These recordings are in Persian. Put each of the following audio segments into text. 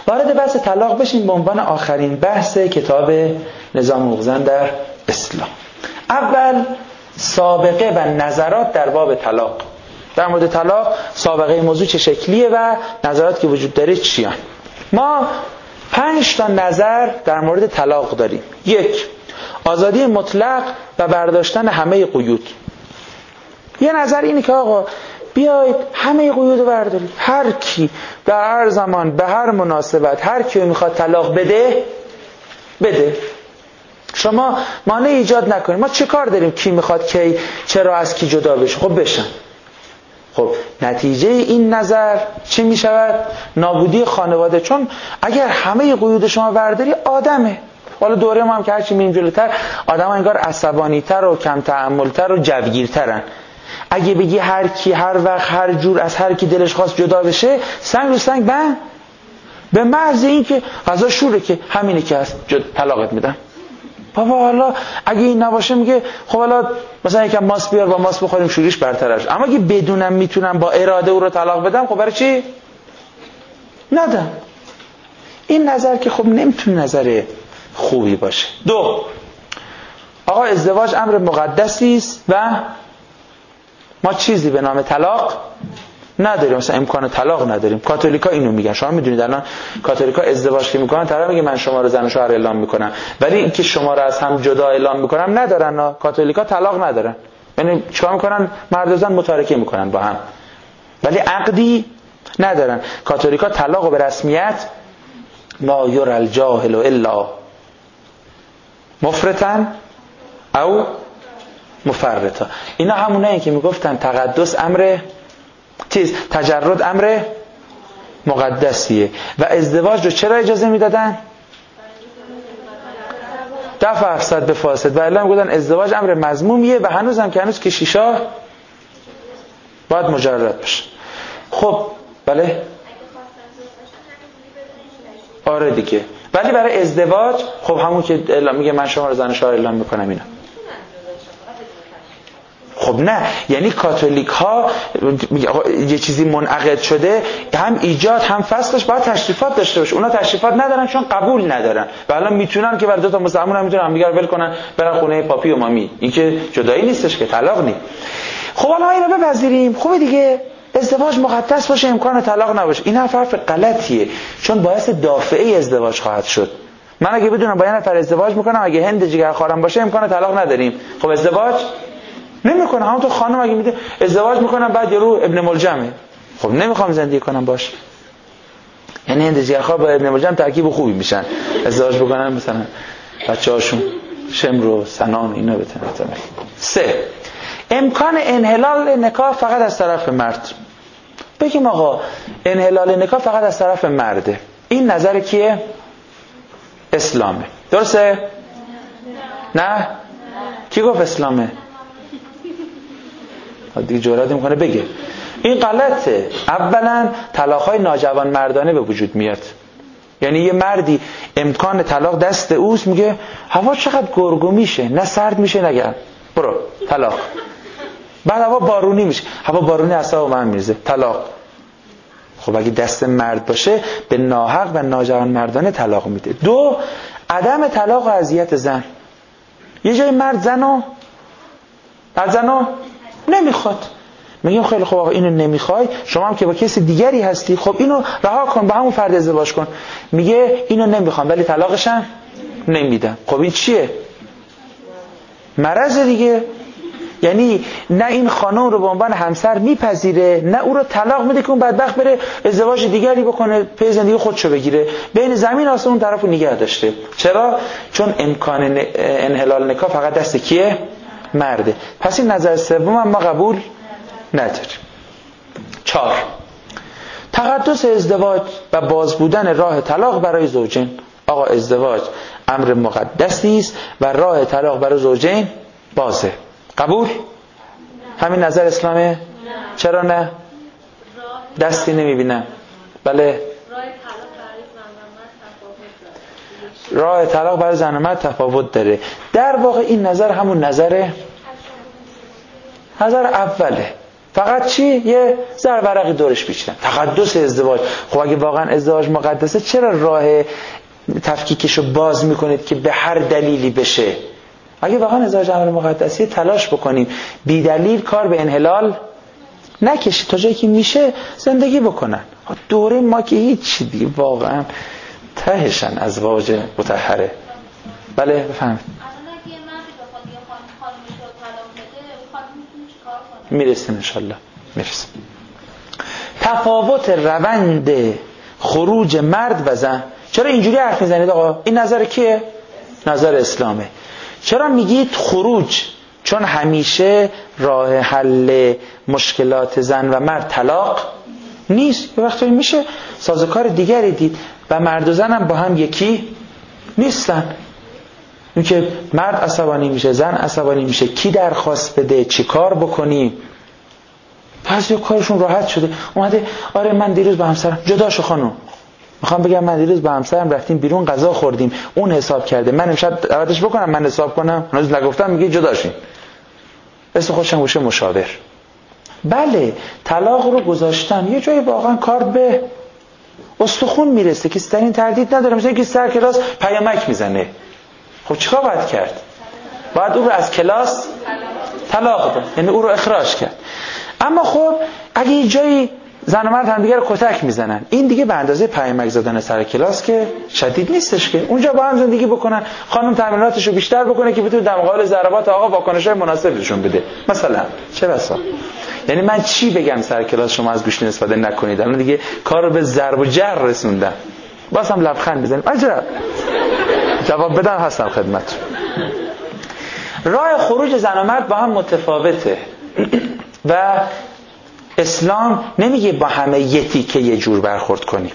وارد بحث طلاق بشیم به عنوان آخرین بحث کتاب نظام حقوق زن در اسلام. اول سابقه و نظرات در باب طلاق. در مورد طلاق سابقه موضوع چه شکلیه و نظرات که وجود داره چیان. ما 5 تا نظر در مورد طلاق داریم. 1. آزادی مطلق و برداشتن همه قیود. یه نظر اینه که آقا بیایید همه قیود رو بردارید، هر کی به هر زمان به هر مناسبت هر کی میخواد طلاق بده بده، شما مانع ایجاد نکنید. ما چه کار داریم کی میخواد کی چرا از کی جدا بشه؟ خب بشن. خب نتیجه این نظر چی میشود؟ نابودی خانواده. چون اگر همه قیود شما برداری آدمه، حالا دوره ما هم که هرچی میریم جلوتر آدم ها انگار عصبانی‌تر و کم تحمل‌تر و جوگیرترن. اگه بگی هر کی هر وقت هر جور از هر کی دلش خواست جدا بشه، سنگ رو سنگ بند، به محض این که غذا شوره که همینه که هست طلاقت میدم. بابا حالا اگه این نباشه میگه خب حالا مثلا یکم ماست بیار با ماست بخوریم شوریش برطرفش. اما اگه بدونم میتونم با اراده او رو طلاق بدم، خب برای چی ندم؟ این نظر که خب نمیتونه نظر خوبی باشه. 2. آقا ازدواج امر مقدسی است و ما چیزی به نام طلاق نداریم، مثلا امکان طلاق نداریم. کاتولیکا اینو میگن. شما میدونید الان کاتولیکا ازدواج که میکنن طرف میگه من شما رو زن و شوهر اعلام میکنم، ولی اینکه شما رو از هم جدا اعلام میکنم ندارن. کاتولیکا طلاق ندارن، یعنی چیکار میکنن؟ مرد و زن متارکه میکنن با هم، ولی عقدی ندارن. کاتولیکا طلاق به رسمیت لا یرى الجاهل الا مفرطا او مفرطا. اینا همونایی که میگفتن تقدس امر تجرد امر مقدسیه و ازدواج رو چرا اجازه میدادن؟ دفع افسد به فاسد. و الا میگفتن ازدواج امر مذمومیه و هنوز که شیشا باید مجرد بشه. خب بله آره دیگه، ولی برای ازدواج خب همون که میگه من شما رو زن و شوهر اعلام میکنم اینا. خب نه، یعنی کاتولیک ها یه چیزی منعقد شده هم ایجاد هم فسخش باید تشریفات داشته باشه. اونا تشریفات ندارن چون قبول ندارن و الان میتونن که برای 2 تا مسلمان هم میتونن هم دیگه رو ول کنن برن خونه پاپی و مامی. این که جدایی نیستش که طلاق نیست. خب حالا اینو بپذیریم، خوبه دیگه ازدواج مقدس باشه امکان طلاق نباشه. این حرف غلطیه، چون باعث دافعه ازدواج خواهد شد. من اگه بدونم با یه نفر ازدواج میکنم اگه هند جگرخوارم باشه امکان طلاق نداریم، خب ازدواج نمیکنه. همونطور خانم اگه میده ازدواج میکنم بعد یارو ابن ملجمه، خب نمیخوام زندگی کنم باش. یعنی هند جگرخوار با ابن ملجم ترکیب خوبی میشن، ازدواج بکنن مثلا بچه‌هاشون شمر و سنان اینا بتونن. 3. امکان انحلال نکاح فقط از طرف مرد. بگیم آقا انحلال نکاح فقط از طرف مرده. این نظر کیه؟ اسلامه. درسته؟ نه؟ کی گفت اسلامه؟ دیگه جرئت میکنه بگه این غلطه. اولا طلاق‌های ناجوان مردانه به وجود میاد. یعنی یه مردی امکان طلاق دست اوست، میگه هوا چقدر گرگو میشه، نه سرد میشه نه گرم، برو طلاق. بعد هوا بارونی میشه، هوا بارونی اعصاب من میریزه، طلاق. خب اگه دست مرد باشه به ناحق و ناجوان مردانه طلاق میده. 2. عدم طلاق و اذیت زن. یه جای مرد زنو نمیخواد، میگیم خیلی خوب آقا اینو نمیخوای، شما هم که با کسی دیگری هستی خب اینو رها کن، با همون فرد ازدواج کن. میگه اینو نمیخوام ولی طلاقشم نمیدم. خب این چیه؟ مرض دیگه. یعنی نه این خانم رو به عنوان همسر میپذیره، نه او رو طلاق میده که اون بدبخت بره ازدواج دیگری بکنه پی زندگی خودشو بگیره. بین زمین آسمون طرفو نگه داشته. چرا؟ چون امکان انحلال نکاح فقط دست کیه؟ مرده. پس این نظر سوم هم ما قبول نداریم. 4. تقدس ازدواج و باز بودن راه طلاق برای زوجین. آقا ازدواج امر مقدسی است و راه طلاق برای زوجین بازه. قبول؟ همین نظر اسلامه؟ نه. چرا نه؟ دستی نمیبینم. بله. راه طلاق برای زن و مرد تفاوت داره. در واقع این نظر همون نظر اوله. فقط چی؟ یه زرورقی دورش بیچیدن. تقدس ازدواج. خب اگه واقعا ازدواج مقدسه چرا راه تفکیکشو باز میکنید که به هر دلیلی بشه؟ اگه واقعا ازدواج امر مقدسیه تلاش بکنیم بی دلیل کار به انحلال نکشید، تا جایی که میشه زندگی بکنن. دوره ما که هیچ دیگه واقعا تهشن ازواج مطهره. بله بفهمید. میرسیم انشالله میرسیم. تفاوت روند خروج مرد و زن. چرا اینجوری حرف میزنید آقا؟ این نظر کیه؟ نظر اسلامه. چرا میگید خروج؟ چون همیشه راه حل مشکلات زن و مرد طلاق نیست. یه وقتی میشه سازوکار دیگری دید و مرد و زن هم با هم یکی نیستن. این که مرد عصبانی میشه، زن عصبانی میشه، کی درخواست بده، چی کار بکنیم. بعضی کارشون راحت شده، اومده آره من دیروز با همسرم جدا شو خانم، میخوام بگم من دیروز با همسرم رفتیم بیرون غذا خوردیم، اون حساب کرده، من امشب دعوتش بکنم من حساب کنم، هنوز نگفتم، میگه جدا شین. اسم خودشم گوشه مشاور. بله طلاق رو گذاشتن یه جایی واقعا کار به استخون میرسه، کسی در این تردید نداره. مثلا که سر کلاس پیامک میزنه، خب چیکار باید کرد؟ باید او رو از کلاس طلاق داد، یعنی او رو اخراج کرد. اما خب اگه یه جایی زن و مرد هم دیگه رو کتک میزنن، این دیگه به اندازه پیامک زدن سر کلاس که شدید نیستش که اونجا با هم زندگی بکنن، خانم تمریناتشو بیشتر بکنه که بتونه در مقابل ضربات آقا واکنش‌های مناسبشون بده. مثلا چه بسا. یعنی من چی بگم سر کلاس شما از گوشتین استفاده نکنید، الان دیگه کار رو به ضرب و جر رسوندن. باز هم لبخند بزنیم عجب جواب بدم هستم خدمتتون. راه خروج زن و مرد با هم متفاوته و اسلام نمیگه با همه یه تیکه یه جور برخورد کنیم.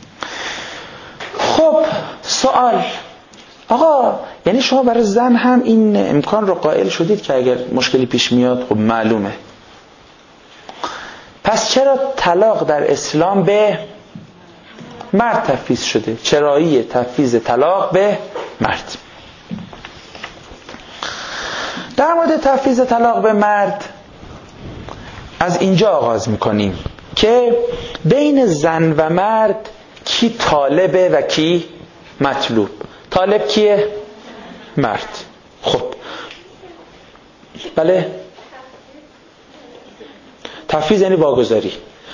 خب سوال، آقا یعنی شما برای زن هم این امکان رو قائل شدید که اگر مشکلی پیش میاد خب معلومه، پس چرا طلاق در اسلام به مرد تفویض شده؟ چرایی تفویض طلاق به مرد؟ در مورد تفویض طلاق به مرد از اینجا آغاز میکنیم که بین زن و مرد کی طالبه و کی مطلوب. طالب کیه؟ مرد. خب بله، تفویض یعنی واگذاری.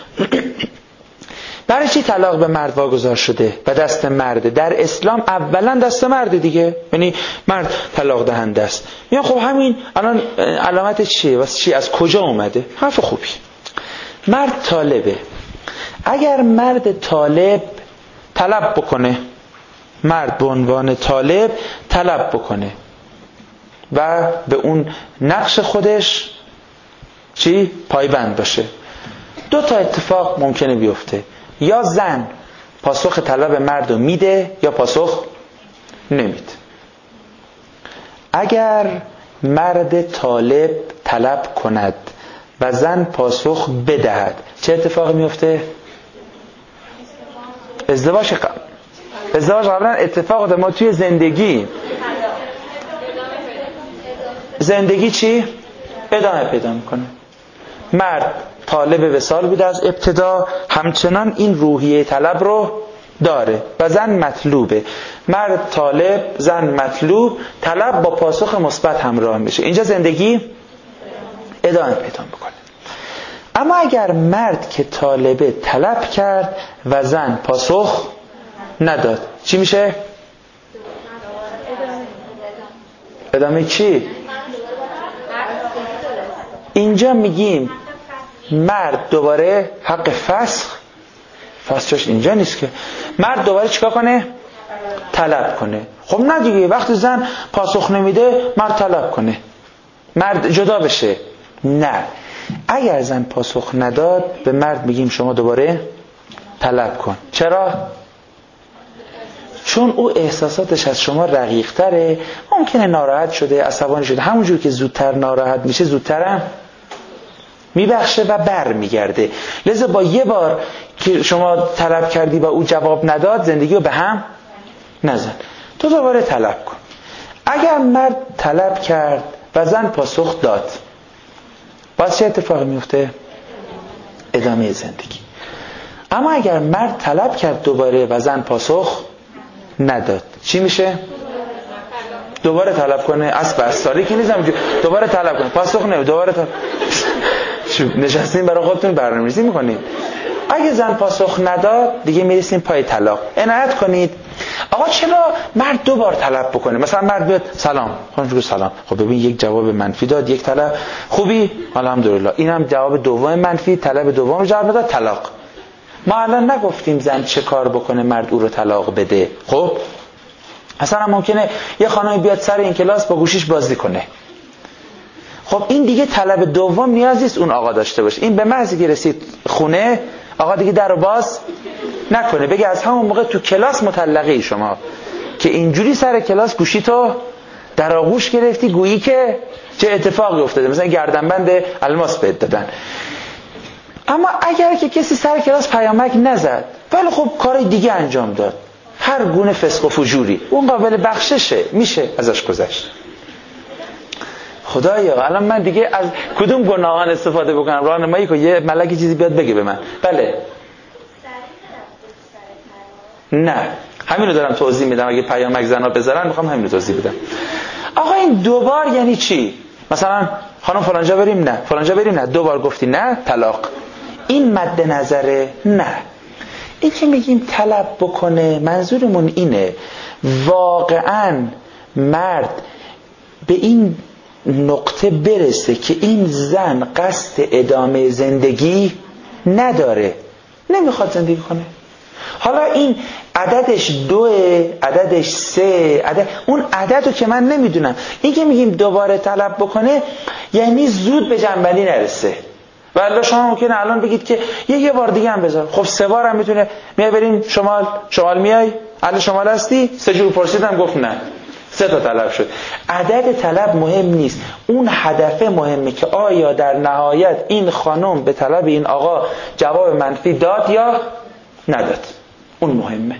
برای چی طلاق به مرد واگذار شده و دست مرده؟ در اسلام اولا دست مرده دیگه، یعنی مرد طلاق دهنده است. میگن خب همین الان علامت چیه؟ واسه چی؟ از کجا اومده؟ حرف خوبی. مرد طالبه. اگر مرد طالب طلب بکنه، مرد به عنوان طالب طلب بکنه و به اون نقش خودش چی؟ پایبند باشه، دو تا اتفاق ممکنه بیفته. یا زن پاسخ طلب مرد رو میده یا پاسخ نمیده. اگر مرد طالب طلب کند و زن پاسخ بدهد چه اتفاقی میفته؟ ازدواج قبلا اتفاق ده. ما توی زندگی چی؟ ادامه پیدا میکنه. مرد طالب وصال بوده از ابتدا، همچنان این روحیه طلب رو داره و زن مطلوبه. مرد طالب، زن مطلوب، طلب با پاسخ مثبت همراه میشه، اینجا زندگی ادامه پیدا میکنه. اما اگر مرد که طالبه طلب کرد و زن پاسخ نداد چی میشه؟ ادامه چی؟ اینجا میگیم مرد دوباره حق فسخش اینجا نیست که مرد دوباره چیکار کنه؟ طلب کنه. خب نه دیگه، وقتی زن پاسخ نمیده مرد طلب کنه، مرد جدا بشه. نه، اگر زن پاسخ نداد به مرد میگیم شما دوباره طلب کن. چرا؟ چون او احساساتش از شما رقیق‌تره، ممکنه ناراحت شده، عصبانی شده، همونجور که زودتر ناراحت میشه زودترم میبخشه و بر میگرده. لذا با یه بار که شما طلب کردی و او جواب نداد زندگی رو به هم نزن، تو دوباره طلب کن. اگر مرد طلب کرد و زن پاسخ داد باز چه اتفاقی میفته؟ ادامه زندگی. اما اگر مرد طلب کرد دوباره و زن پاسخ نداد، چی میشه؟ دوباره طلب کنه. اسب سالی که نیستم دوباره طلب کنه، پاسخ نمیده، دوباره طلب. نشستین برای خودتون برنامه‌ریزی میکنید. اگه زن پاسخ نداد دیگه میرسیم پای طلاق. عنایت کنید آقا چرا مرد دو بار طلب بکنه؟ مثلا مرد بیاد سلام، خانم سلام، خب ببین یک جواب منفی داد، یک طلب، خوبی؟ الحمدلله. اینم جواب دوم منفی، طلب دوم رو جواب نداد، طلاق. ما الان نگفتیم زن چه کار بکنه مرد او رو طلاق بده. خب اصلا ممکنه یه خانمی بیاد سر این کلاس با گوشیش بازی کنه. خب این دیگه طلب دوم نیاز نیست اون آقا داشته باشه. این به محضی که رسید خونه آقا دیگه در رو باز نکنه، بگه از همون موقع تو کلاس مطلقه شما که اینجوری سر کلاس گوشی تو در آغوش گرفتی گویی که چه اتفاقی افتاده، مثلا گردنبند الماس بهت دادن. اما اگر که کسی سر کلاس پیامک نزد ولی خب کار دیگه انجام داد، هر گونه فسق و فجوری، اون قابل بخششه، میشه ازش گذشت. خدایا الان من دیگه از کدوم گناهان استفاده بکنم؟ راهنمایی کن، یه ملکی چیزی بیاد بگه به من. بله نه همینو دارم توضیح میدم. اگه پیامک زنا بذارن میخوام همینو توضیح بدم. آقا این دوبار یعنی چی؟ مثلا خانم فلانجا بریم؟ نه. فلانجا بریم؟ نه. دوبار گفتی نه، طلاق. این مد نظره؟ نه. این که میگیم طلب بکنه منظورمون اینه واقعا مرد به این نقطه برسه که این زن قصد ادامه زندگی نداره، نمیخواد زندگی کنه. حالا این عددش 2، عددش 3، اون عددو که من نمیدونم. این که میگیم دوباره طلب بکنه یعنی زود به جنبندی نرسه. ولی شما ممکنه الان بگید که یه بار دیگه هم بذار. خب 3 بار هم میتونه. میای بریم شمال میای؟ اهل شمال هستی؟ 3 جور پرسیدم گفت نه. 3 تا طلب شد. عدد طلب مهم نیست، اون هدف مهمه که آیا در نهایت این خانم به طلب این آقا جواب منفی داد یا نداد. اون مهمه.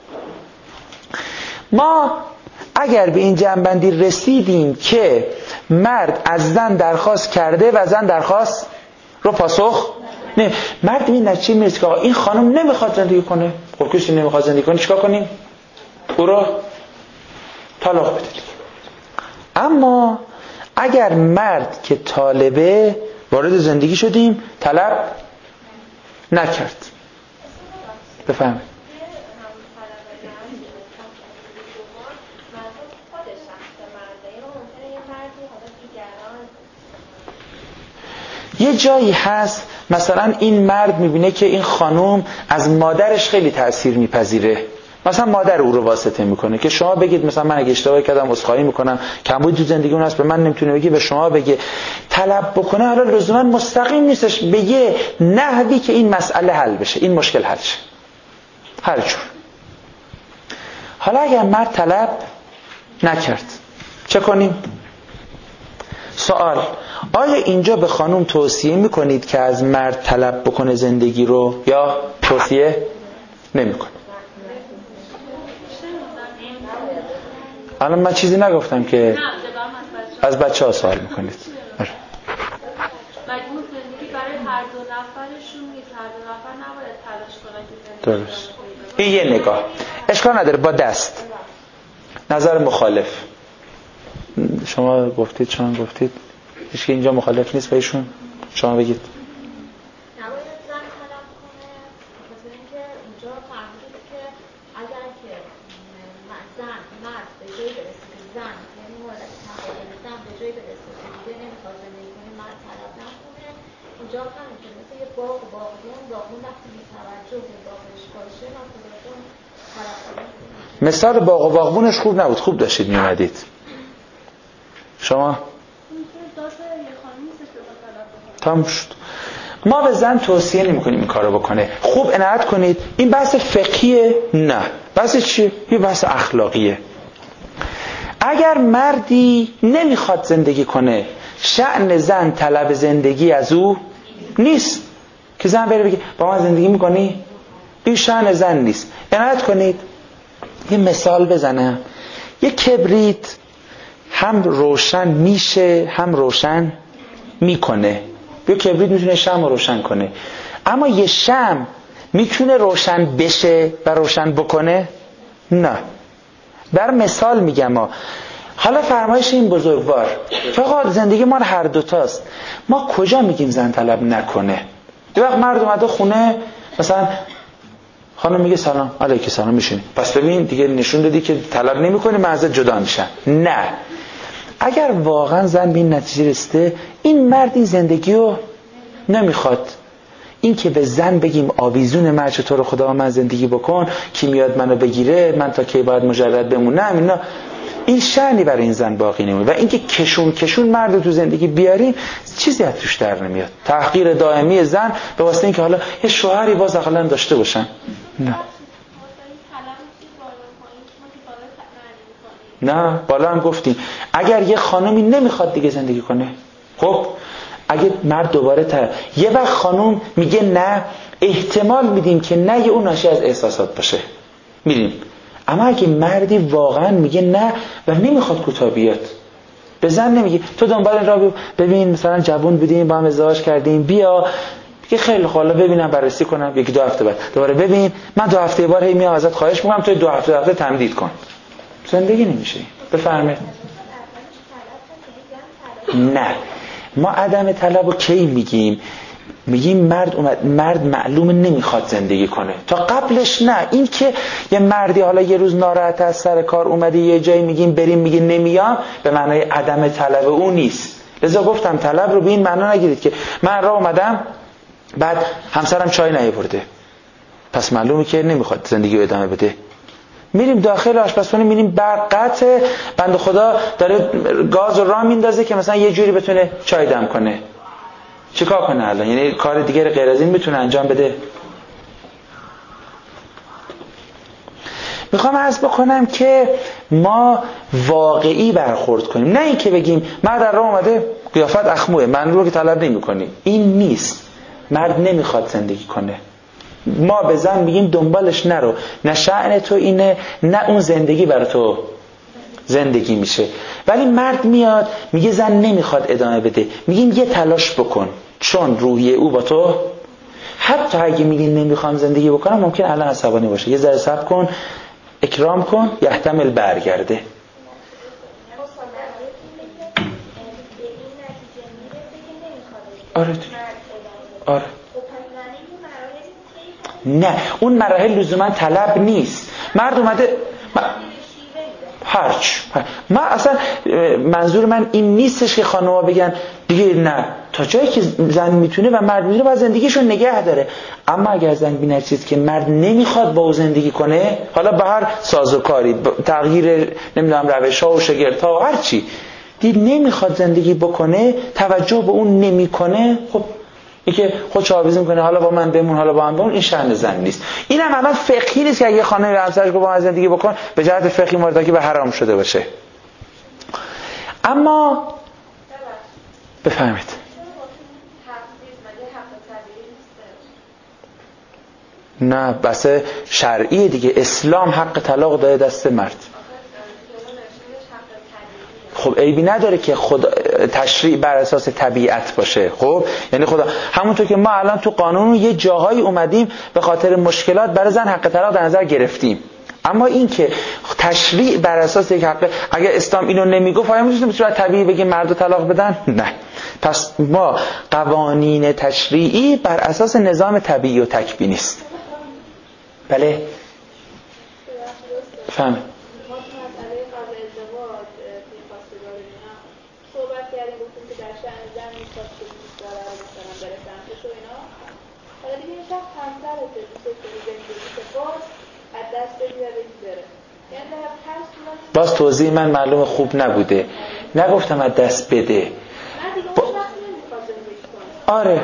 ما اگر به این جنبندی رسیدیم که مرد از زن درخواست کرده و زن درخواست رو پاسخ نه، مرد این نتیجه میرسه که این خانم نمیخواد زندگی کنه. خب کسی نمیخواد زندگی کنه چیکار کنیم؟ او رو طلاق بدید. اما اگر مرد که طالبه وارد زندگی شدیم طلب نکرد، بفهمید یه جایی هست مثلا این مرد میبینه که این خانم از مادرش خیلی تأثیر میپذیره، مثلا مادر او رو واسطه میکنه که شما بگید مثلا من اگه اشتباه کردم عذرخواهی میکنم، کمبود تو زندگی اون هست به من نمیتونه بگه، به شما بگه. طلب بکنه حالا لزوما مستقیم نیستش، به یه نحوی که این مسئله حل بشه، این مشکل حل شه، هر جور. حالا اگر مرد طلب نکرد چه کنیم؟ سوال: آیا اینجا به خانم توصیه میکنید که از مرد طلب بکنه زندگی رو یا توصیه نمیکنه؟ الان من چیزی نگفتم که از بچه ها سوال میکنید. برای هر دو نفرشون نیست، هر دو نفر نباید تلاش کنن که درست. این یه نگاه اشکال نداره. با دست نظر مخالف شما گفتید، شما گفتید هیچ که اینجا مخالف نیست با ایشون، شما بگید. نباید زن طلب کنه بخاطر اینکه اونجا فهمیده که اگر که مرد به جایی برسه که زن یعنی مورد تقابل زن به جایی برسه که دیگه نمیخواد زندگی کنه، مرد طلب نکنه، اونجا همین که مثل یه باغبون وقتی بی‌توجه به باغش باشه ناخودآگاه طلب کنه. مثال باغ و باغبونش خوب نبود، خوب داشتید میومدید شما. تمام شد. ما به زن توصیه نمی کنیم این کارو بکنه. خوب عنایت کنید، این بحث فقهیه؟ نه. بحث چیه؟ یه بحث اخلاقیه. اگر مردی نمیخواد زندگی کنه، شأن زن طلب زندگی از او نیست که زن بره بگه با من زندگی میکنی؟ این شأن زن نیست. عنایت کنید. یه مثال بزنم. یه کبریت هم روشن میشه هم روشن میکنه. یه کبریت میتونه شمع روشن کنه. اما یه شمع میتونه روشن بشه و روشن بکنه؟ نه. بر مثال میگم حالا فرمایش این بزرگوار فقط زندگی ما هر دوتاست. ما کجا میگیم زن طلب نکنه؟ دو وقت مرد اومده خونه مثلا خانم میگه سلام علیکم سلام میشینی، پس ببین دیگه نشون دادی که طلب نمیکنی، من ازت جدا میشم. نه، اگر واقعا زن به این نتیجه رسیده این مرد این زندگی رو نمیخواد، این که به زن بگیم آویزون مرد تو رو خدا من زندگی بکن کی میاد منو بگیره، من تا کی باید مجرد بمونم، اینا این شأنی برای این زن باقی نمیمونه. و اینکه کشون مرد تو زندگی بیاریم چیزی از توش در نمیاد. تحقیر دائمی زن به واسطه اینکه حالا یه شوهری باز اقلا داشته باشن. نه بالا هم گفتیم اگر یه خانومی نمیخواد دیگه زندگی کنه، خب اگه مرد دوباره یه وقت خانوم میگه نه، احتمال میدیم که نه یه اون ناشی از احساسات باشه، میدیم. اما اگه مردی واقعا میگه نه و نمیخواد کوتاه بیاد، به زن نمیگه تو دنبال این راه ببین مثلا جوون بودیم با هم ازدواج کردیم بیا، میگه خیلی خوب حالا ببینم بررسی کنم، یکی دو هفته بعد دوباره ببین من 2 هفته بار هی میام ازت خواهش میکنم تو 2 هفته تمدید کن، زندگی نمیشه. بفرمایید. نه، ما عدم طلب رو کی میگیم مرد معلومه نمیخواد زندگی کنه. تا قبلش نه، این که یه مردی حالا یه روز ناراحت از سر کار اومده یه جایی میگیم بریم میگه نمیام، به معنای عدم طلب اون نیست. لذا گفتم طلب رو به این معنا نگیرید که من راه اومدم بعد همسرم چای نیاورده پس معلومه که نمیخواد زندگی رو ادامه بده. میریم داخل آشپزخونه میریم برق قطعه، بنده خدا داره گاز رو راه میندازه که مثلا یه جوری بتونه چای دم کنه، چیکار کنه الان؟ یعنی کار دیگه غیر از این میتونه انجام بده؟ میخوام عرض بکنم که ما واقعی برخورد کنیم، نه این که بگیم مرد در راه اومده قیافت اخموه من رو که طلب نمی کنی. این نیست. مرد نمیخواد زندگی کنه، ما به زن میگیم دنبالش نرو، نه شأن تو اینه نه اون زندگی برای تو زندگی میشه. ولی مرد میاد میگه زن نمیخواد ادامه بده، میگیم یه تلاش بکن چون روحیه او با تو، حتی اگه میگین نمیخوام زندگی بکنم ممکن الان عصبانی باشه، یه ذره صبر کن اکرام کن یحتمل برگرده. آره آره نه، اون مراحل لزوما طلب نیست. مرد اومده من اصلا منظور من این نیستش که خانوما بگن دیگه نه، تا جایی که زن میتونه و مرد میتونه باید زندگیشو نگه داره. اما اگر زن بینه چیز که مرد نمیخواد با او زندگی کنه، حالا به هر سازوکاری تغییر نمیدونم روش‌ها و شگردها و هر چی دید نمیخواد زندگی بکنه، توجه به اون نمیکنه، خب اینکه خودش آویزی میکنه حالا با من بمون حالا با من بمون، این شأن زن نیست. اینم الان فقهی نیست که اگه خانه به همسرش با من زندگی بکن به جهت فقهی مرداکی به حرام شده باشه. اما بفهمید نه بس شرعی دیگه، اسلام حق طلاق داده دست مرد. خب عیبی نداره که خدا تشریع بر اساس طبیعت باشه. خب یعنی خدا همونطور که ما الان تو قانون یه جاهایی اومدیم به خاطر مشکلات برای زن حق طلاق در نظر گرفتیم، اما این که تشریع بر اساس یک حق، اگه اسلام اینو نمیگفت آیا میتونیم به صورت طبیعی بگیم مرد طلاق بدن؟ نه. پس ما قوانین تشریعی بر اساس نظام طبیعی و تکوینی است. بله فهم. باز توضیح من معلوم خوب نبوده، نگفتم از دست بده آره.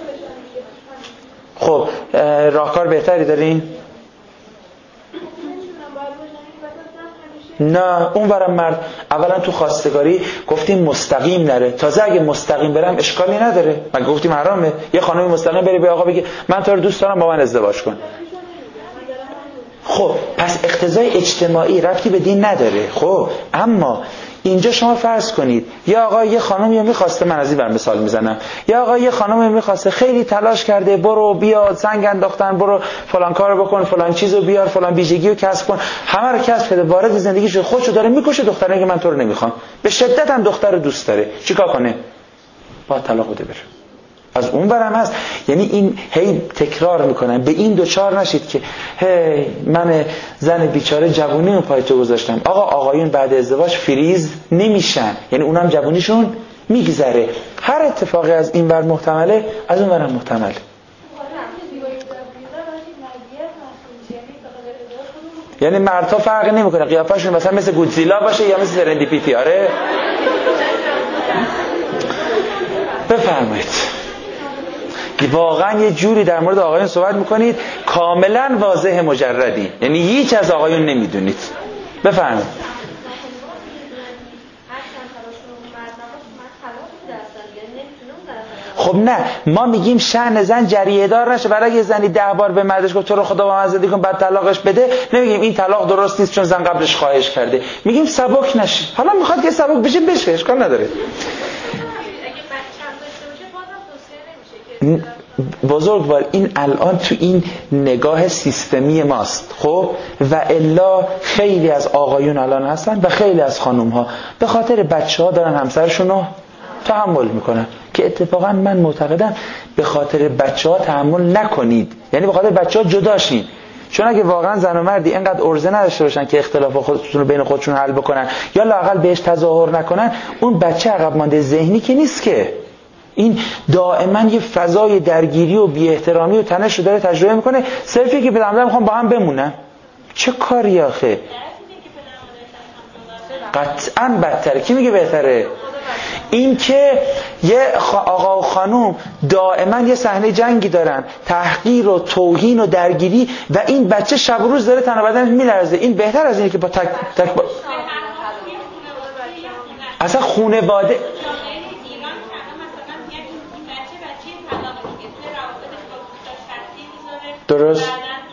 خب راهکار بهتری دارین؟ نه اون برم مرد اولا تو خواستگاری گفتیم مستقیم نره، تازه اگه مستقیم برم اشکالی نداره، مگه گفتیم حرامه؟ یه خانمی مستقیم بری به آقا بگه من تو رو دوست دارم با من ازدواج کن. خب پس اقتضای اجتماعی ربطی به دین نداره. خب اما اینجا شما فرض کنید یه آقا یه خانمی میخواسته، من از این ور مثال میزنم، یه آقا یه خانمی میخواسته، خیلی تلاش کرده، برو بیا سنگ انداختن، برو فلان کارو بکن، فلان چیزو بیار، فلان ویژگیو کسب کن، همه رو کسب کرده، وارد زندگیش خودشو داره میکشه، دختره که من تو رو نمیخوام، به شدت هم دختر رو دوست داره، چیکار کنه؟ با طلاق بده بره. از اون برم هست. یعنی این هی تکرار میکنن، به این دوچار نشید که هی من زن بیچاره جوونی رو پای تو گذاشتم. آقایون بعد ازدواج فریز نمیشن، یعنی اونم جوونیشون میگذره. هر اتفاقی از این ور محتمله، از اون ورم محتمله. یعنی مردها فرقی نمیکنه قیافه‌شون مثلا مثل گودزیلا باشه یا مثل سرندیپیتی. آره بفرمایید. واقعا یه جوری در مورد آقایون صحبت میکنید کاملا واضح مجردی، یعنی هیچ از آقایون نمیدونید. بفرمایید. خب نه، ما میگیم شأن زن جریه دار نشه. برای اگه زنی 10 بار به مردش گفت تو رو خدا با من زندگی کن بعد طلاقش بده، نمیگیم این طلاق درست نیست چون زن قبلش خواهش کرده، میگیم سبک نشه. حالا میخواد که سبک بشه اشکال نداره. بزرگوار این الان تو این نگاه سیستمی ماست. خب و الا خیلی از آقایون الان هستن و خیلی از خانوم ها به خاطر بچه ها دارن همسرشون رو تحمل میکنن، که اتفاقا من معتقدم به خاطر بچه ها تحمل نکنید، یعنی به خاطر بچه ها جداشین. چون اگه واقعا زن و مردی اینقدر عرضه نداشته باشن که اختلاف خودشون رو بین خودشون حل بکنن یا لااقل بهش تظاهر نکنن، اون بچه عقب مانده ذهنی که نیست که. این دائما یه فضای درگیری و بی احترامی و تنش رو داره تجربه میکنه، صرفی که پدر مادر میخوان با هم بمونن. چه کاری آخه؟ قطعا بدتره. کی میگه بهتره؟ این که یه آقا و خانوم دائما یه صحنه جنگی دارن، تحقیر و توهین و درگیری، و این بچه شب و روز داره تن و بدنش میلرزه. این بهتر از اینه که با تک اصلا خانواده درست.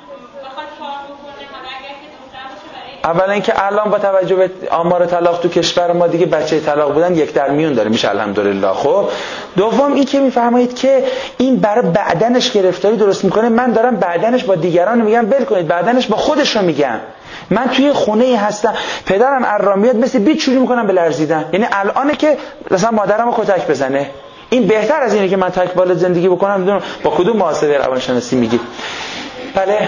اولا اینکه الان با توجه به آمار طلاق تو کشور ما دیگه بچه طلاق بودن 1 در میون داره میشه الحمدلله. خب دوم این که میفرمایید که این برای بعدنش گرفتاری درست میکنه. من دارم بعدنش با دیگران میگم بل کنید، بعدنش با خودش رو میگم. من توی خونه هستم، پدرم ارامیات مثل بیت شروع میکنم به لرزیدن، یعنی الانه که مثلا مادرمو کتک بزنه. این بهتر از اینه که من تک بالت زندگی بکنم. میدونم با کدوم محاسبه روانشناسی میگید؟ بله.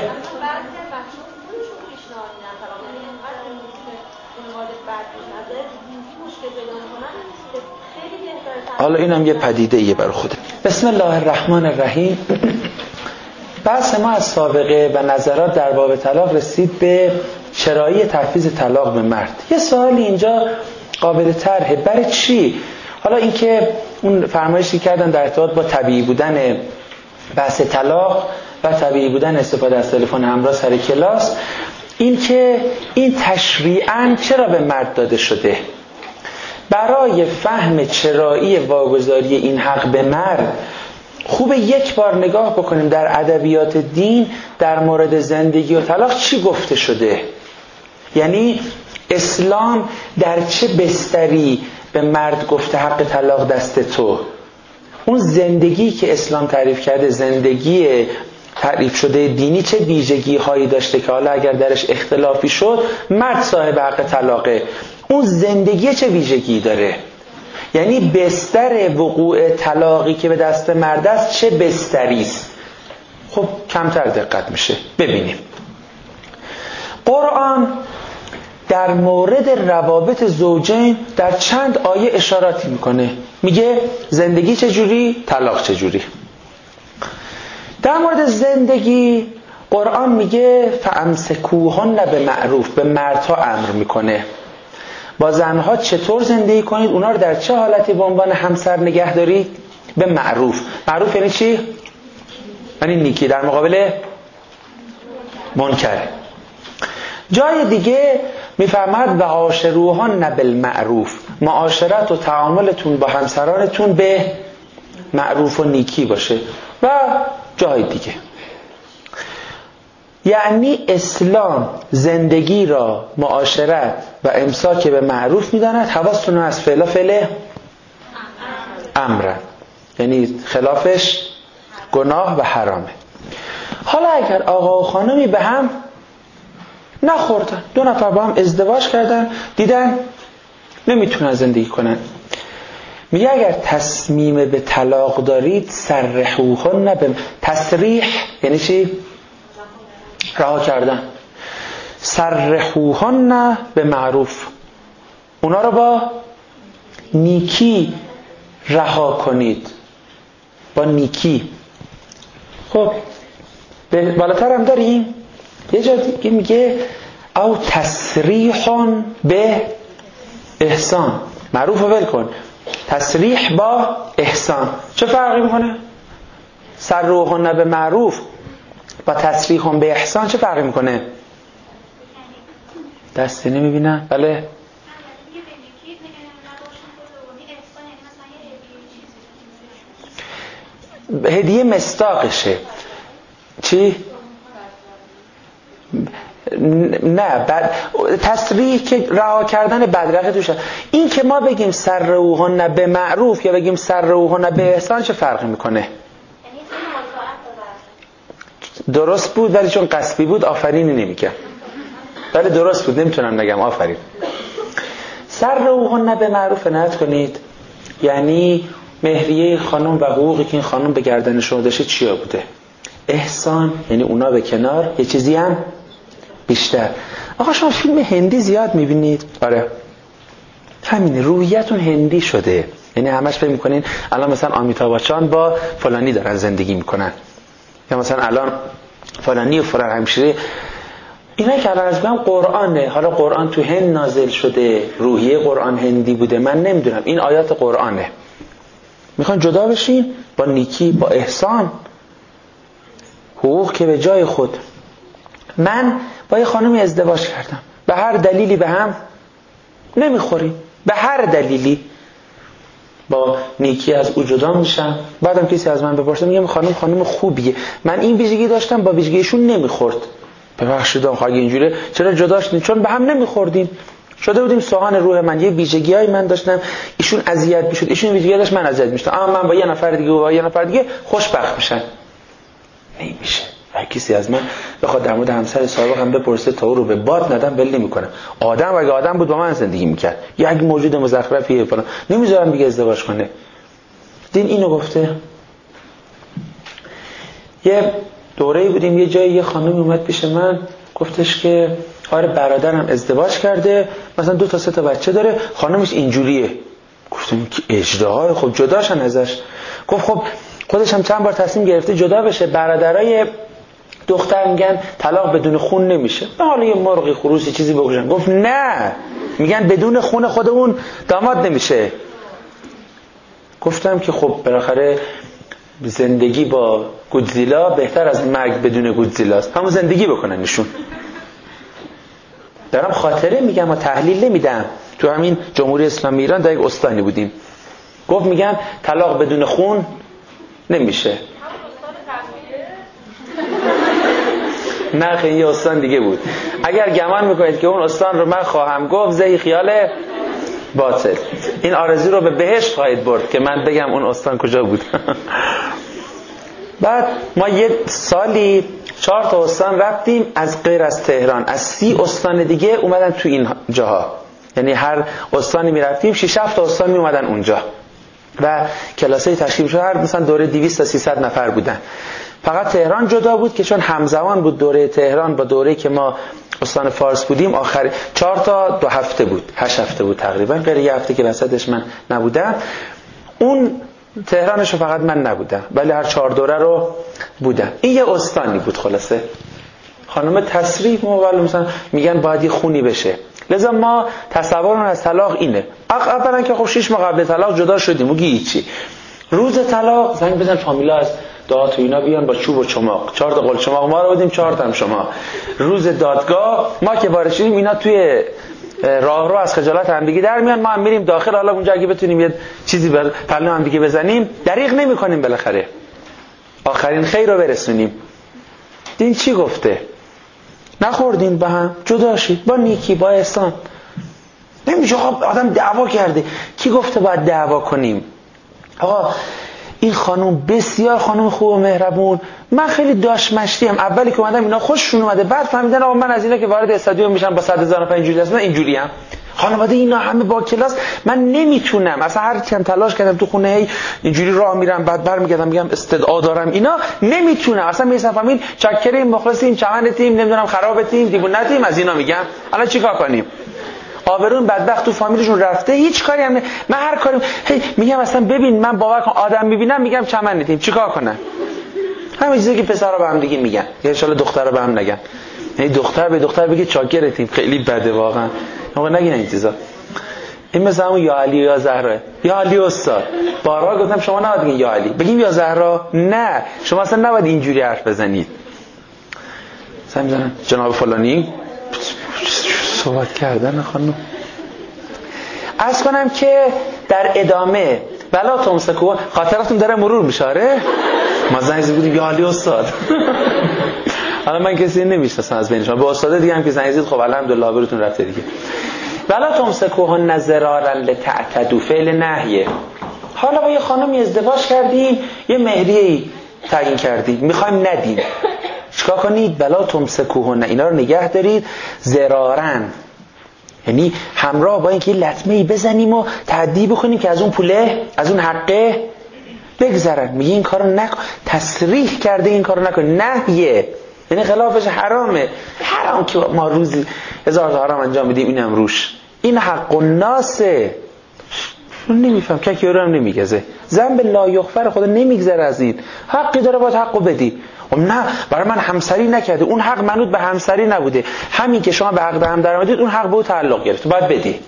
حالا اینم یه پدیده ایه برای خود. بسم الله الرحمن الرحیم. بحث ما از سابقه و نظرات در باب طلاق رسید به چرایی تفویض طلاق به مرد. یه سوالی اینجا قابل طرحه، برای چی؟ حالا اینکه اون فرمایشی کردن در ارتباط با طبیعی بودن بحث طلاق و طبیعی بودن استفاده از تلفن همراه سر کلاس، این که این تشریعاً چرا به مرد داده شده؟ برای فهم چرایی واگذاری این حق به مرد خوبه یک بار نگاه بکنیم در ادبیات دین در مورد زندگی و طلاق چی گفته شده. یعنی اسلام در چه بستری به مرد گفته حق طلاق دست تو. اون زندگی که اسلام تعریف کرده، زندگی تعریف شده دینی، چه ویژگی هایی داشته که حالا اگر درش اختلافی شد مرد صاحب حق طلاقه. اون زندگی چه ویژگی داره؟ یعنی بستر وقوع طلاقی که به دست مرد است چه بستری است؟ خب کمتر دقت میشه. ببینیم قرآن در مورد روابط زوجین در چند آیه اشاراتی میکنه. میگه زندگی چجوری، طلاق چجوری. در مورد زندگی قرآن میگه فامسکوهن به معروف، به مردها امر میکنه با زنها چطور زندگی کنید، اونا رو در چه حالتی به عنوان همسر نگه دارید، به معروف. معروف یعنی چی؟ یعنی نیکی در مقابل منکر. جای دیگه میفرماد و عاشروهن بالمعروف، معاشرت و تعاملتون با همسرانتون به معروف و نیکی باشه. و جای دیگه یعنی اسلام زندگی را معاشرت و امساک به معروف می‌داند. حواستون از فعل فعل امر، یعنی خلافش گناه و حرامه. حالا اگر آقا و خانمی به هم نخوردن، دو نفر با هم ازدواج کردن، دیدن نمیتونن زندگی کنن، میگه اگر تصمیم به طلاق دارید سرحوهن به تسریح، یعنی چی؟ رها کردن. سرحوهن به معروف، اونا رو با نیکی رها کنید، با نیکی. خب بالاتر هم داریم یه جا دیگه میگه او تسریح به احسان. معروف رو ول کن، تسریح با احسان چه فرقی میکنه؟ سرحوهن به معروف با تسریح به احسان چه فرقی میکنه؟ دستی نمیبینم. بله هدیه مصداقشه. چی؟ نه تصریح که رها کردن بدرقه توشه. این که ما بگیم سرحوهن به معروف یا بگیم سرحوهن به احسان چه فرقی میکنه؟ درست بود ولی چون قصبی بود آفرینی نمیگم، ولی درست بود نمیتونم نگم آفرین. سرحوهن به معروف عنایت کنید یعنی مهریه خانم و حقوقی که این خانم به گردن شما داشته چیا بوده. احسان یعنی اونا به کنار، یه چیزی هم بیشتر. آقا شما فیلم هندی زیاد میبینید؟ آره همینه، روحیتون هندی شده، یعنی همش فکر میکنین الان مثلا آمیتاب بچان با فلانی دارن زندگی میکنن، یا مثلا الان فلانی و فلان همشیره. اینا که الان از میگم قرآنه. حالا قرآن تو هند نازل شده، روحیه قرآن هندی بوده، من نمیدونم، این آیات قرآنه. میخوان جدا بشین با نیکی، با احسان، حقوق که به جای خود. من با یه خانمی ازدواج کردم، به هر دلیلی به هم نمیخوریم، به هر دلیلی، با نیکی از او جدا میشم. بعدم کسی از من بپرسه میگم خانم خوبیه، من این ویژگی داشتم با ویژگیشون نمیخورد، ببخشید اگه اینجوری چرا جدا شدیم؟ چون به هم نمیخوردیم، شده بودیم سوهان روح من. یه ویژگیای من داشتم، ایشون اذیت میشد، ایشون ویژگی داشت من اذیت میشدم، اما من با یه نفر دیگه و با یه نفر دیگه خوشبخت میشن. نمیشه. هر کسی از من بخواد در مورد همسر سابقم بپرسه تا او رو به باد ندم ول نمیکنم. آدم اگه آدم بود با من زندگی میکرد، یک موجود مزخرفیه فلان، نمیذارم دیگه ازدواج کنه. دین اینو گفته. یه دوره‌ای بودیم، یه جایی یه خانمی اومد پیش من گفتش که آره برادرم ازدواج کرده، مثلا 2 تا 3 تا بچه داره، خانمش اینجوریه. گفتم که اجدهای، خب جداشن ازش. گفت خب خودش هم چند بار تصمیم گرفته جدا بشه، برادرای دختر میگن طلاق بدون خون نمیشه، حالا یه مرغی خروسی چیزی بکشن. گفت نه، میگن بدون خون خودمون داماد نمیشه. گفتم که خب بالاخره زندگی با گودزیلا بهتر از مرگ بدون گودزیلاست، همون زندگی بکنن نشون. دارم خاطره میگم و تحلیل نمیدم. تو همین جمهوری اسلامی ایران در یک استانی بودیم، گفت میگن طلاق بدون خون نمیشه. نه خیلی یه استان دیگه بود. اگر گمان میکنید که اون استان رو من خواهم گفت، زهی خیال باطل. این آرزو رو به بهشت خواهید برد که من بگم اون استان کجا بود. بعد ما یه سالی 4 تا استان رفتیم، از غیر از تهران از 30 استان دیگه اومدن تو این جاها، یعنی هر استانی میرفتیم 6-7 تا استان می اومدن اونجا و کلاسای تشکیل شد. هر مثلا دوره 200 تا 300 نفر بودن. فقط تهران جدا بود که چون همزمان بود دوره تهران با دوره که ما استان فارس بودیم. آخر 4 تا 2 هفته بود، 8 هفته بود تقریبا، غیر یه هفته که وسطش من نبودم. اون تهرانش رو فقط من نبودم، ولی هر 4 دوره رو بودم. این یه استانی بود. خلاصه خانم تصریح ولی مثلا میگن باید یه خونی بشه، لذا ما تصورمون از طلاق اینه. اولا که خب 6 ماه قبل طلاق جدا شدیم، میگی چی؟ روز طلاق زنگ بزن فامیلا از دادات و اینا بیان با چوب و چماق، 4 تا قل چماق ما رو بدیم، 4 تا هم شما. روز دادگاه ما که وارد شدیم اینا توی راه رو از خجالت هم دیگه در میان، ما هم میریم داخل، حالا اونجا اگه بتونیم یه چیزی بر پلو هم دیگه بزنیم، دریغ نمی‌کنیم، بالاخره آخرین خیر رو برسونیم. دین چی گفته؟ نخوردین به هم، جدا شید با نیکی با احسان. نمیشه خب آدم دعوا کرده. کی گفته باید دعوا کنیم؟ آقا این خانم بسیار خانم خوب و مهربون، من خیلی داش مشتی هم. اولی که اومدم اینا خوششون اومده، بعد فهمیدن آقا من از اینا که وارد استادیوم میشم با 100,000 نفر اینجوری هستم، اینجوری ام. خانواده اینا همه با کلاس، من نمیتونم اصلا. هر چند تلاش کردم تو خونه هی اینجوری راه میرم، بعد برمیگردم میگم استدعا دارم، اینا نمیتونم اصلا. میرسم فهمید چاکریم، مخلصیم، چمنتیم، نمیدونم خرابتیم، دیوونتیم، از اینا میگم. الان چیکار کنیم؟ آبرون بدبخت تو فامیلشون رفته، هیچ کاری هم نه. من هر کاری میگم اصلا ببین، من باور کن آدم میبینم میگم چمنتیم، چیکار کنم؟ همین چیزی که پسرا به هم دیگه میگن، یا ان شاء الله دخترا به هم نگن. یعنی دختر به دختر بگه چاکرتیم، خیلی بده واقعا. آقا نگین این چیزا. این مثلا اون یا علی یا زهرا. یا علی استاد، بارها گفتم شما نباید بگین یا علی، بگیم یا زهرا. نه، شما اصلا نباید اینجوری حرف بزنید. مثلا میذارن جناب فلانی صحبت کردن خانم. عرض کنم که در ادامه ولا تمسکو، خاطراتون داره مرور میشه. ما زنگ بودیم یا علی استاد. حالا من کسی نمیشناسم از بین شما، به استاد دیگه هم که زنگ زد خب الحمدلله براتون رفته دیگه. ولا تمسکوهن ضرارا لتعتدوا، فعل نهیه. حالا با یه خانمی ازدواج کردیم، یه مهریه تعیین کردیم، میخوایم ندیم، چیکار کنید؟ ولا تمسکوهن، اینا رو نگه دارید ضرارا، یعنی همراه با اینکه لطمه‌ای بزنیم و تعدی بکنیم که از اون پوله، از اون حقه بگذرن. میگه این کارو نکن، تصریح کرده این کارو نکن. نهیه یعنی خلافش حرامه. حرام که ما روزی 1000 تا حرام انجام میدیم، اینم روش. این حق الناسه. نمیفهم که یارو هم نمیگزه. ذنب لا یغفر، خدا نمیگذره از این. حقی داره باید حقو بدی. نه برای من همسری نکرده، اون حق منوط به همسری نبوده، همین که شما به عقد هم درآمدید اون حق به او تعلق گرفته، باید بدی.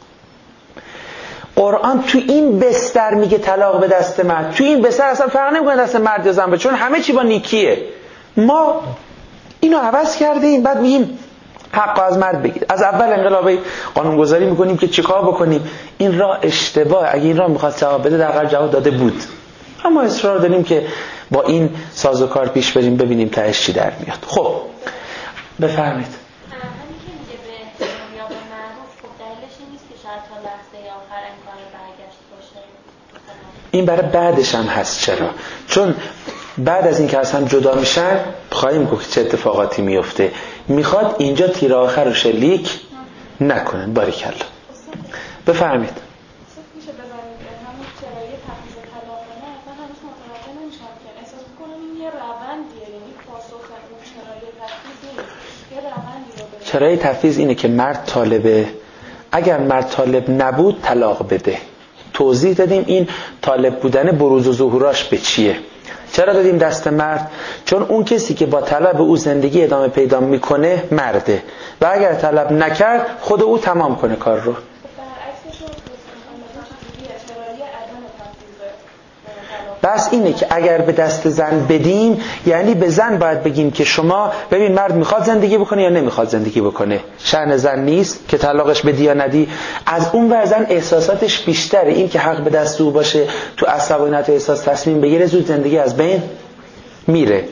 قرآن تو این بستر میگه طلاق به دست مرد. تو این بستر اصلا فرق نمیکنه دست مرد یا زن، چون همه چی با نیکیه. ما اینو عوض کردیم، بعد میگیم حق از مرد بگیر. از اول انقلاب قانونگذاری میکنیم که چیکار بکنیم. این راه اشتباه. اگه این راه میخواد جواب بده در جواب داده بود، اما اصرار داریم که با این سازوکار پیش بریم، ببینیم تهش چی در میاد. خب بفرمایید. همین که میگه به یا به معروف، خب دلیلش این نیست که شاید تا لحظه آخر امکان برگشت باشه. این برای بعدش هم هست. چرا؟ چون بعد از این که اصلا جدا میشن خواهیم گفت چه اتفاقاتی میفته. میخواد اینجا تیر آخر رو شلیک نکنن. باریکلا. بفرمایید. میشه بذارید همون چرایی تفیض طلاق نه، اصلا هنوز متوجه نمیشم که احساس میکنم این یه روندیه، یعنی پاسخ اون چرایی تفیض نیست، یه روندی رو بده. چرایی تفیض اینه که مرد طالبه، اگر مرد طالب نبود طلاق بده. توضیح دادیم این طالب بودن بروز و ظهوراش به چیه. چرا دادیم دست مرد؟ چون اون کسی که با طلب او زندگی ادامه پیدا میکنه مرده، و اگر طلب نکرد خود او تمام کنه کار رو. بس اینه که اگر به دست زن بدیم، یعنی به زن باید بگیم که شما ببین مرد میخواد زندگی بکنه یا نمیخواد زندگی بکنه، شأن زن نیست که طلاقش بدی یا ندی. از اون ور زن احساساتش بیشتره، این که حق به دست او باشه تو عصبانیت و احساس تصمیم بگیره، زود زندگی از بین میره.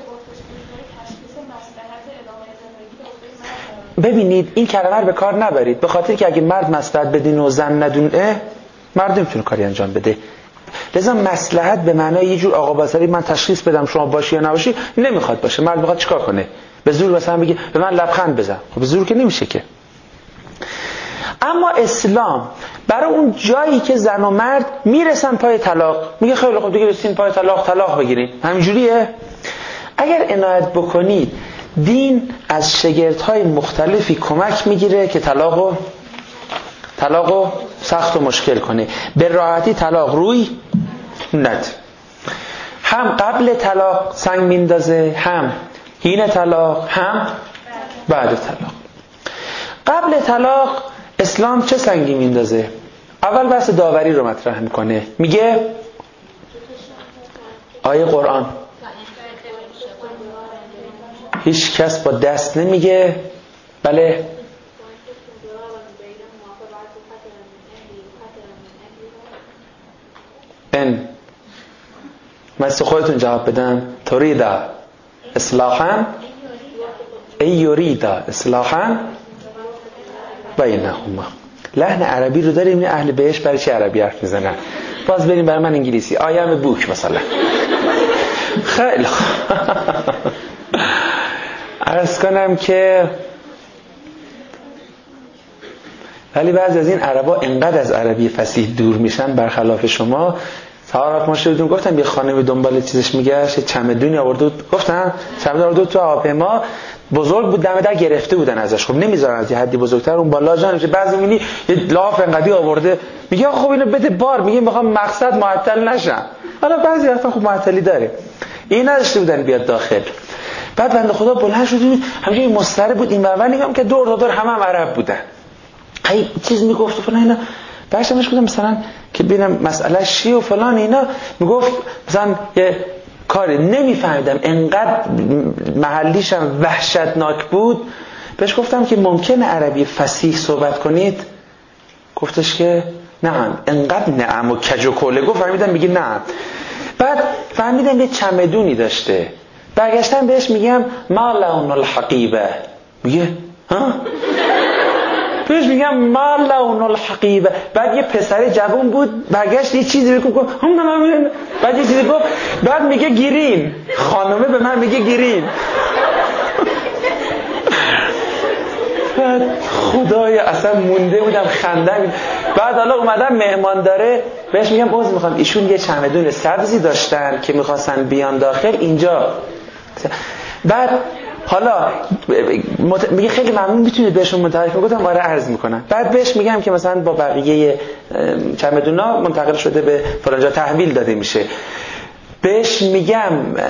ببینید این کلمه رو به کار نبرید، به خاطر که اگه مرد مصلحت بدین و زن ندونه، مرد نمیتونه کاری انجام بده. لذا مصلحت به معنای یه جور آقا بصری من تشخیص بدم شما باشی یا نباشی نمیخواد باشه. مرد میخواد چیکار کنه؟ به زور مثلا بگه به من لبخند بزن. خب به زور که نمیشه که. اما اسلام برای اون جایی که زن و مرد میرسن پای طلاق میگه خیلی خوب دیگه رسین پای طلاق بگیرین. همینجوریه. اگر عنایت بکنید دین از شگردهای مختلفی کمک میگیره که طلاقو سخت و مشکل کنه. به راحتی طلاق روی ند. هم قبل طلاق سنگ میندازه، هم حین طلاق، هم بعد طلاق. قبل طلاق اسلام چه سنگی میندازه؟ اول بحث داوری رو مطرح میکنه. میگه آیه قرآن هیچ کس با دست نمیگه. بله ان مثل خودتون جواب بدن. تريد اصلاحا ای یریدا اصلاحا بینهما. لحن عربی رو داریم. اهل بهشت برای چی عربی حرف میزنن؟ باز بریم برای من انگلیسی. آیم بوک مثلا. خیلی خوب. عرض کنم که ولی بعضی از این عربا انقدر از عربی فصیح دور میشن برخلاف شما. سهارات ما شدیم گفتم یه خانمی دنبال چیزش میگشت، چمدونی آورده بود، گفتم چمدون آورده تو هواپیما، بزرگ بود، دم در گرفته بودن ازش. خب نمیذارن از یه حدی بزرگتر اون بالا جان میشه. بعضی میبینی یه لاف انقدی آورده، میگه خب اینو بده بار، میگه میخوام مقصد معطل نشم. حالا بعضی وقتا خب معطلی داره. این نداشته بودن بیاد داخل. بعد بنده خدا بلند شد، همینجوری مضطرب بود، این ور نگام که دور دور هم عرب بودن. هی چیز میگفت و فلان اینا. بعدش گفتم مثلا که ببینم مسئله چیه و فلان اینا. میگفت مثلا یه کاری نمیفهمیدم، انقدر محلیشم وحشتناک بود. بهش گفتم که ممکنه عربی فصیح صحبت کنید؟ گفتش که نه، انقدر نعم و کج و کوله. گفت فهمیدم میگه نه. بعد فهمیدم یه چمدونی داشته. برگشتم بهش میگم ما لون الحقیبه. میگه ها؟ بهش میگم ما لون الحقیبه. بعد یه پسر جوان بود برگشت یه چیزی گفت، بعد یه چیزی گفت، بعد میگه گرین. خانمه به من میگه گرین. بعد خدای اصلا مونده بودم خندم. بعد حالا اومدم مهمان داره، بهش میگم عذر میخوام، ایشون یه چمدون سبزی داشتن که میخواستن بیان داخل اینجا. بعد حالا میگه خیلی ممنون، میتونید بهشون منتقل کنید. گفتم آره عرض میکنم. بعد بهش میگم که مثلا با بقیه چمدونا منتقل شده به فلان جا تحویل داده میشه. بهش میگم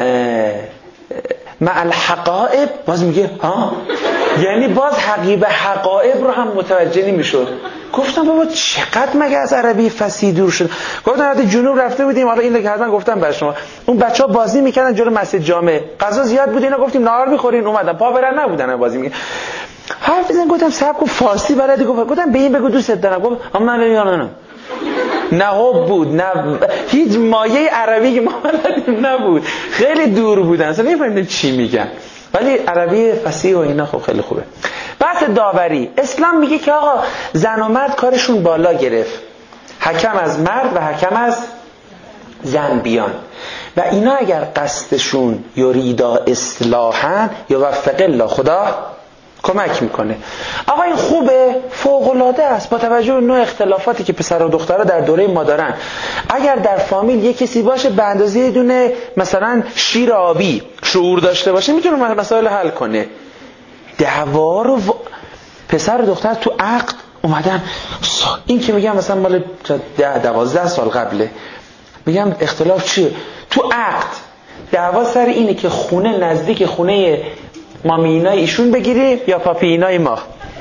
مع الحقائب. باز میگه ها، یعنی باز حقیبه حقائب رو هم متوجه نمیشد. گفتم بابا چقدر مگه از عربی فصیح دور شد. گفتم حتی جنوب رفته بودیم، حالا این که حتما گفتم برای شما، اون بچه‌ها بازی میکردن جلو مسجد جامع، غذا زیاد بود، اینا گفتیم نهار میخورین، اومدن پا برن نبودن بازی میکردن. حرف بزن. گفتم صبر کن فارسی بلدی؟ گفتم به این بگو دوست دارم. گفت اما من نه حب بود، نه هیچ مایه عربی که ما بلدیم نبود، خیلی دور بودن، اصلا نمی‌فهمیدم چی میگن. ولی عربی فصیح و اینا خب خیلی خوبه. بحث داوری. اسلام میگه که آقا زن و مرد کارشون بالا گرفت، حکم از مرد و حکم از زن بیان و اینا اگر قصدشون یریدا اصلاحا یوفق الله، خدا کمک میکنه. آقا این خوبه، فوق العاده است. با توجه به نوع اختلافاتی که پسر و دخترها در دوره ما دارن، اگر در فامیل یک کسی باشه به اندازه یه دونه مثلا شیر آبی شعور داشته باشه، میتونه مسائل حل کنه. دعوا رو پسر و دختر تو عقد اومدن، این که میگم مثلا مال 10-12 سال قبله، میگم اختلاف چیه؟ تو عقد دعوا سر اینه که خونه نزدیک خونه مامینای ایشون بگیری یا پاپینای ما.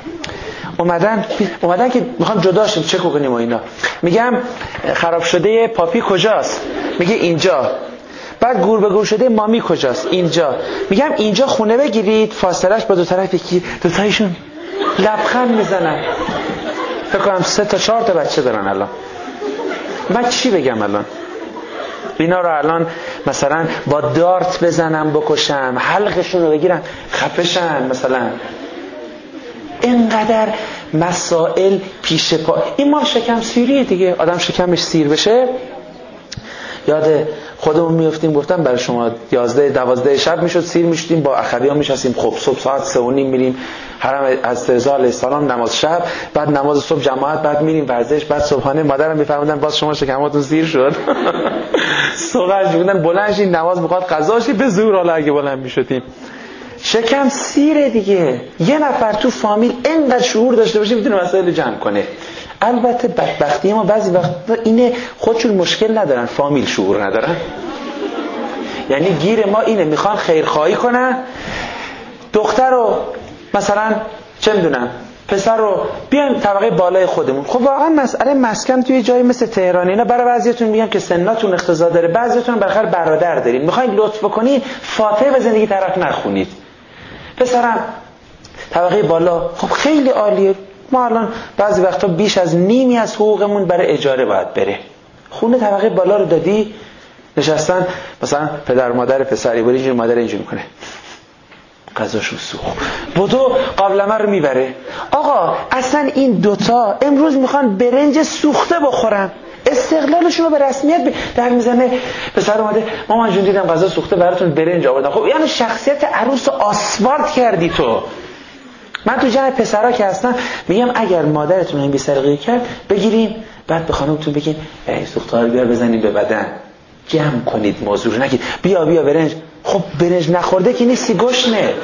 اومدن که میخوام جدا شیم، چک کنیم و اینا. میگم خراب شده پاپی کجاست؟ میگه اینجا. بعد گور به گور شده مامی کجاست؟ اینجا. میگم اینجا خونه بگیرید، فاصلش با دو طرف یکی، دو تایشون لبخند میزنن. فکر کنم 3-4 تا بچه دارن الان. من چی بگم الان؟ اینا رو الان مثلا با دارت بزنم بکشم، حلقشون رو بگیرم خفشن مثلا. اینقدر مسائل پیش پا. این ما شکم سیریه دیگه. آدم شکمش سیر بشه، یاد خودمون میافتیم. گفتم برای شما 11-12 شب میشد سیر میشدیم، با اخوی ها میشستیم. خب صبح ساعت 3:30 میریم حرم از رضا علیه السلام نماز شب، بعد نماز صبح جماعت، بعد میریم ورزش، بعد صبحانه. مادرم میفهمیدن باز شما شکماتون سیر شد. صبحش بودن بلند شین نماز میخواد قضاشی به زور. حالا اگه بلند میشدیم شکم سیره دیگه. یه نفر تو فامیل اینقدر شعور داشته باشه میتونه مسائل جمع کنه. البته بدبختی ما بعضی وقت اینه، خودشون مشکل ندارن، فامیل شعور ندارن. یعنی گیر ما اینه، میخوان خیرخواهی کنن، دختر رو مثلا چه میدونم پسر رو بیان طبقه بالای خودمون. خب واقعا مسئله مسکن توی جایی مثل تهران اینا برای بعضیاتون میگم که سناتون اقتضا داره، بعضیاتون بالاخره برادر دارین، میخواین لطف بکنین فاتحه به زندگی طرف نخونید. پسرم طبقه بالا، خب خیلی عالیه. ما الان بعضی وقتا بیش از نیمی از حقوقمون برای اجاره باید بره. خونه طبقه بالا رو دادی، نشستن مثلا پدر و مادر پسری بود اینجوری، مادر اینجوری میکنه، غذاشو سوخت. بدو قابلمه رو میبره. آقا اصلا این دوتا امروز میخوان برنج سوخته بخورن، استقلالشون رو به رسمیت در میزنه. پسر اومده مامان جون دیدم غذا سوخته براتون برنج آوردم. خب یعنی شخصیت عروس آسفالت کردی تو. من تو جمع پسرها که هستن میگم اگر مادرتون این بی‌سلیقگی کرد بگیرین بعد به خانمتون بگین ای سوخته رو بیار بزنین به بدن، جمع کنید موضوع رو، نگید بیا برنج. خب برنج نخورده که نیستی، گشنه.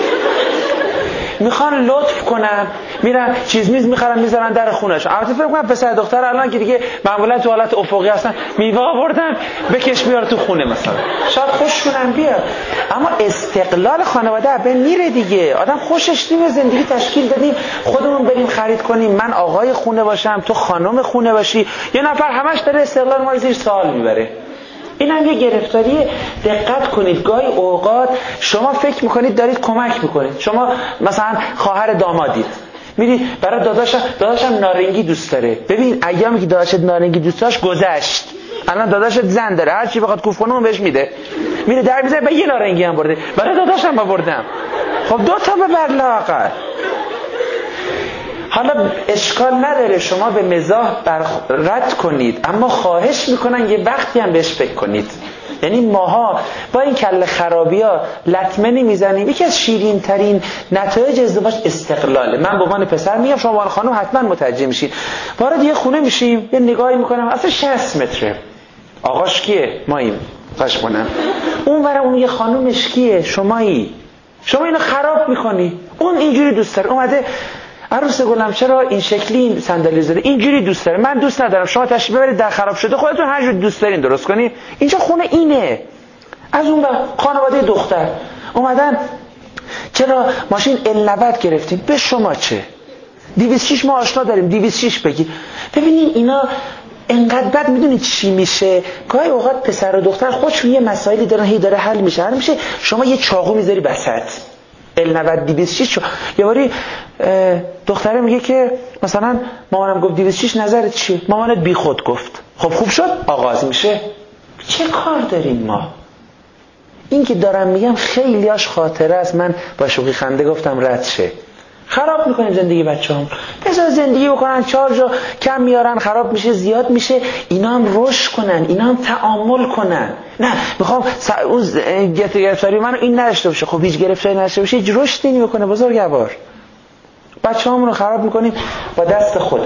میخوان لطف کنن میرن چیز میز میخرن میذارن در خونه‌شون. البته فکر کنم پسر دختر الان که دیگه معمولا تو حالت افقی هستن، میوه آوردن بکش بیار تو خونه مثلا، شاید خوششون بیاد. اما استقلال خانواده بین میره دیگه. آدم خوشش نمیاد زندگی تشکیل بدیم خودمون بریم خرید کنیم، من آقای خونه باشم تو خانم خونه باشی. یه نفر همش داره استقلال ما رو زیر سوال میبره. این هم یه گرفتاریه. دقت کنید گاهی اوقات شما فکر میکنید دارید کمک میکنید. شما مثلا خواهر دامادید، میرید برای داداشم نارنگی دوست داره. ببین ایامی که داداشت نارنگی دوست داشت گذشت، الان داداشت زن داره، هر چی بخواد کوف کنه اون بهش میده. میره در میذاره به یه نارنگی هم برده، برای داداشم آوردم. خب دو تا ببر لااقل. حالا اشکال نداره شما به مزاح رد کنید، اما خواهش میکنن یه وقتی هم بهش فکر کنید. یعنی ماها با این کله خرابی ها لطمه نمیزنیم. یکی از شیرین ترین نتایج ازدواج استقلاله. من به عنوان پسر میگم، شما به عنوان خانم حتما متوجه میشید. وارد یه خونه میشیم یه نگاهی میکنم اصلا 60 متره، آقاش کیه؟ ماییم خوشمونم. اون برای اون یه خانومش کیه؟ شمایی. شما اینو خراب میکنی. اون اینجوری دوست داره، اومده عروس گلم چرا این شکلی این صندلی زده، اینجوری دوست داره، من دوست ندارم. شما تشریف ببرید در خراب شده، خودتون هر جور دوست دارین درست کنید. اینجا خونه اینه. از اون خانواده دختر اومدن چرا ماشین L90 گرفتیم؟ به شما چه؟ 206 ما آشنا داریم، 206 بگی. ببینین اینا انقدر بد. میدونید چی میشه؟ گاهی اوقات پسر و دختر خودشون یه مسائلی دارن، هی داره حل میشه. شما یه چاقو میذاری وسط L90 206. یه باری دختره میگه که مثلا مامانم گفت 206 نظرت چیه؟ مامانت بی خود گفت. خب خوب شد، آغاز میشه. چه کار داریم ما؟ این که دارم میگم خیلیاش خاطره است، من با شوخی خنده گفتم رد شه. خراب میکنیم زندگی بچه‌هام. بذار زندگی بکنن، چارجو کم میارن، خراب میشه، زیاد میشه. اینا هم رشد کنن، اینا هم تعامل کنن. نه میخوام اون گرفتاری منو این نداشته باشه. خب هیچ گرفتاری نداشته باشه هیچ رشدی نمیکنه بزرگوار. بچه‌هامون رو خراب میکنیم با دست خود.